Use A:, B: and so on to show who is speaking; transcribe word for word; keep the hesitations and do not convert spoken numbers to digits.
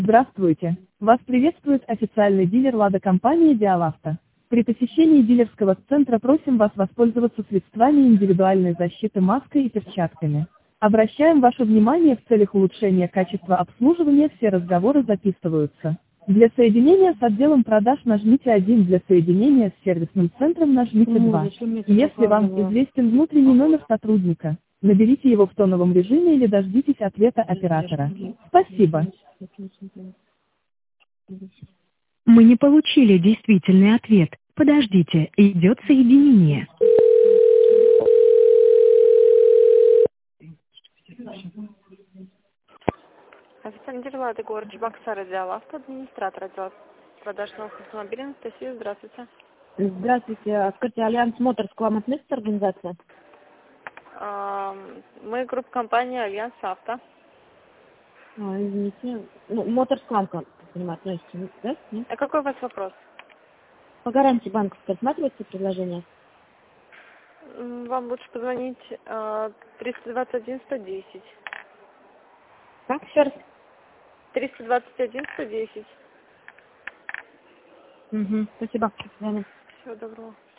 A: Здравствуйте! Вас приветствует официальный дилер «Лада» компании «Диалавто». При посещении дилерского центра просим вас воспользоваться средствами индивидуальной защиты маской и перчатками. Обращаем ваше внимание, в целях улучшения качества обслуживания все разговоры записываются. Для соединения с отделом продаж нажмите один, для соединения с сервисным центром нажмите
B: Ну,
A: два.
B: зачем мне это
A: Если вам
B: показывало?
A: известен внутренний номер сотрудника, наберите его в тоновом режиме или дождитесь ответа оператора. Спасибо.
C: Мы не получили действительный ответ. Подождите, идет соединение.
D: Официальный дилер «Лада», город Чебоксары, отдел авто, администратор отдела продаж новых автомобилей. Анастасия, здравствуйте.
B: Здравствуйте. Скажите, Альянс Моторс к вам относится организация?
D: Ам, Мы группа компании «Альянс Авто».
B: А, извините. Ну, Моторс к вам, как понимаю, относится, да? Нет?
D: А какой у вас вопрос?
B: По гарантии банковской рассматривается предложение?
D: М, Вам лучше позвонить а, триста двадцать один сто десять.
B: Как еще раз?
D: триста двадцать один сто десять.
B: Угу. Спасибо. До свидания.
D: Всего доброго.